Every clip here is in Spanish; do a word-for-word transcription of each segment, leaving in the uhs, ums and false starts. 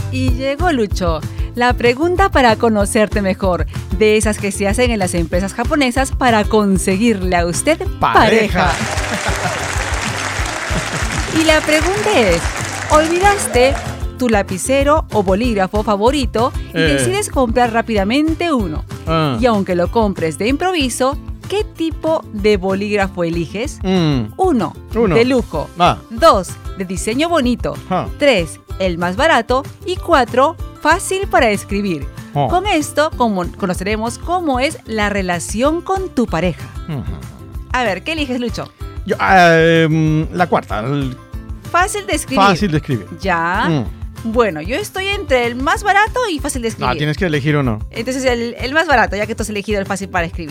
Y llegó Lucho, la pregunta para conocerte mejor, de esas que se hacen en las empresas japonesas para conseguirle a usted pareja. Pareja. Y la pregunta es, ¿olvidaste tu lapicero o bolígrafo favorito y Eh. decides comprar rápidamente uno? Ah. Y aunque lo compres de improviso, ¿qué tipo de bolígrafo eliges? Mm. Uno, Uno. de lujo. Ah. Dos, de diseño bonito. Ah. Tres, el más barato. Y cuatro, fácil para escribir. Oh. Con esto como, conoceremos cómo es la relación con tu pareja. Ujú. A ver, ¿qué eliges, Lucho? Yo, eh, la cuarta, el- Fácil de escribir. fácil de escribir. Ya. Mm. Bueno, yo estoy entre el más barato y fácil de escribir. No, tienes que elegir uno. Entonces el, el más barato, ya que tú has elegido el fácil para escribir.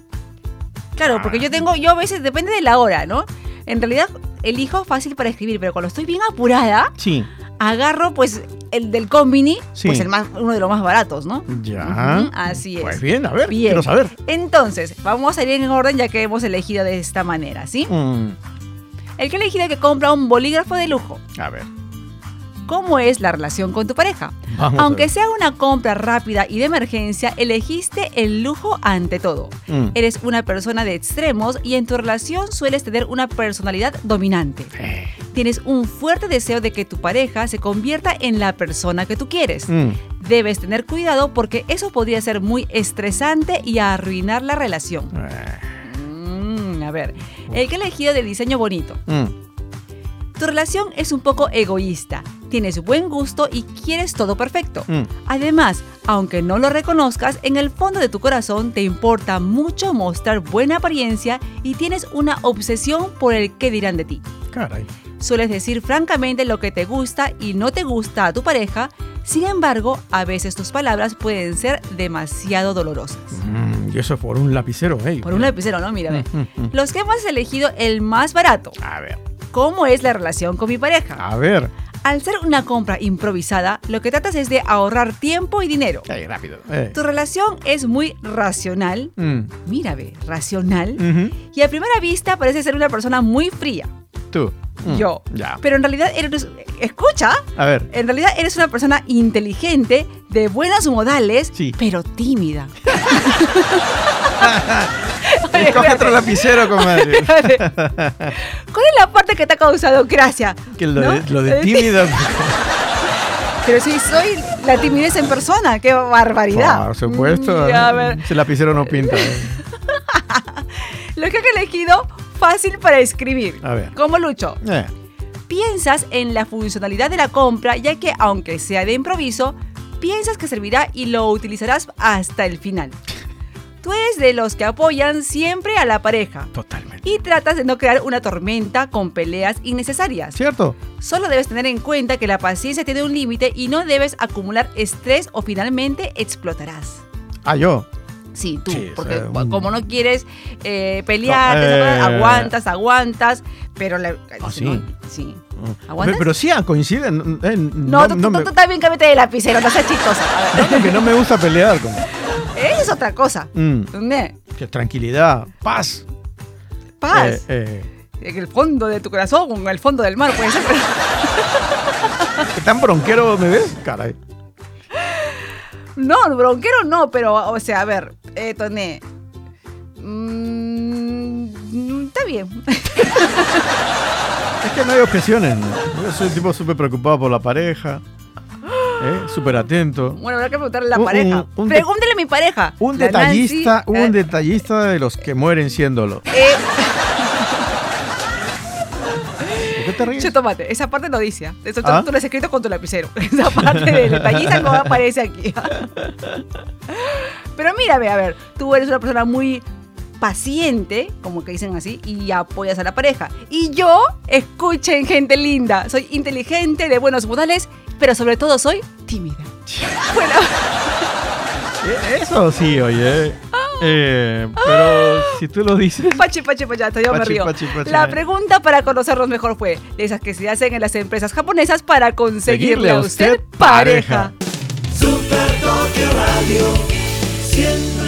Claro, porque yo tengo, yo a veces, depende de la hora, ¿no? En realidad elijo fácil para escribir, pero cuando estoy bien apurada, Sí. agarro pues el del Combini, Sí. pues el más, uno de los más baratos, ¿no? Ya. Ujú, así es. Pues bien, a ver, Bien. quiero saber. Entonces, vamos a ir en orden ya que hemos elegido de esta manera, ¿sí? Mm. El que ha elegido que compra un bolígrafo de lujo. A ver. ¿Cómo es la relación con tu pareja? Vamos a Aunque ver. sea una compra rápida y de emergencia, elegiste el lujo ante todo. Mm. Eres una persona de extremos y en tu relación sueles tener una personalidad dominante. Eh. Tienes un fuerte deseo de que tu pareja se convierta en la persona que tú quieres. Mm. Debes tener cuidado porque eso podría ser muy estresante y arruinar la relación. Eh. Mm, a ver, el que ha elegido de diseño bonito. Mm. Tu relación es un poco egoísta. Tienes buen gusto y quieres todo perfecto. Mm. Además, aunque no lo reconozcas, en el fondo de tu corazón te importa mucho mostrar buena apariencia y tienes una obsesión por el qué dirán de ti. Caray. Sueles decir francamente lo que te gusta y no te gusta a tu pareja, sin embargo, a veces tus palabras pueden ser demasiado dolorosas. Mm, y eso por un lapicero, hey. Por un lapicero, ¿no? Mira, ve. Mm, mm, mm. Los que hemos elegido el más barato. A ver. ¿Cómo es la relación con mi pareja? A ver. Al ser una compra improvisada, lo que tratas es de ahorrar tiempo y dinero. Hey, rápido. Eh. Tu relación es muy racional. Mm. Mira, ve, racional. Ujú. Y a primera vista parece ser una persona muy fría. Tú. Mm. Yo. Ya. Pero en realidad eres... Escucha. A ver. En realidad eres una persona inteligente, de buenos modales, Sí. pero tímida. Escoge otro espérate. lapicero, comadre. Espérate. ¿Cuál es la parte que te ha causado gracia? Que lo, ¿No? de, lo de tímido. Pero sí, soy la timidez en persona. ¡Qué barbaridad! Por supuesto. Mm, a ver, Ese lapicero no pinta. eh. lo que he elegido, fácil para escribir. A ver. ¿Cómo, Lucho? Eh. Piensas en la funcionalidad de la compra, ya que aunque sea de improviso, piensas que servirá y lo utilizarás hasta el final. Tú eres de los que apoyan siempre a la pareja Totalmente. y tratas de no crear una tormenta con peleas innecesarias. ¿Cierto? Solo debes tener en cuenta que la paciencia tiene un límite y no debes acumular estrés o finalmente explotarás. Ah, yo. Sí, tú, Sí, o porque sea, un- como no quieres eh, pelear, No, esas cosas, eh. aguantas, aguantas, pero... La, Ah, si no- sí. sí. Pe- ¿Aguantas? Pero sí, ah, coinciden. eh, No, tú, tú- me, tú también cámbiate de lapicero, no seas chistosa. A ver, no, porque no me gusta pelear. Como, esa es otra cosa. mm, ¿Entendés? que tranquilidad, paz. Paz. Eh, eh. En el fondo de tu corazón, en el fondo del mar, puede ser. ¿Qué tan bronquero me ves? Caray. No, bronquero no, pero, o sea, a ver, eh, Toné. Mm, está bien. Es que no hay objeciones. ¿no? Yo soy un tipo súper preocupado por la pareja. ¿eh? Súper atento. Bueno, habrá que preguntarle a la Un- pareja. un- un de- Pregúntele a mi pareja. Un la detallista, Nancy, un eh, detallista de los que mueren siéndolo. eh, ¿Por qué te ríes? che, tómate, esa parte no dice. Eso tú- ¿Ah? tú lo has escrito con tu lapicero. Esa parte del detallista no aparece aquí. Pero mírame, a ver, tú eres una persona muy paciente, como que dicen así, y apoyas a la pareja. Y yo, escuchen, gente linda, soy inteligente, de buenos modales, pero sobre todo soy tímida. Bueno, Eh, Eso sí, oye. Eh, pero si tú lo dices. pachi, pachi, pachato, yo me Pachi, río. pachi, pachi. La pregunta para conocernos mejor fue, de esas que se hacen en las empresas japonesas para conseguirle a usted pareja. Super Tokio Radio, siempre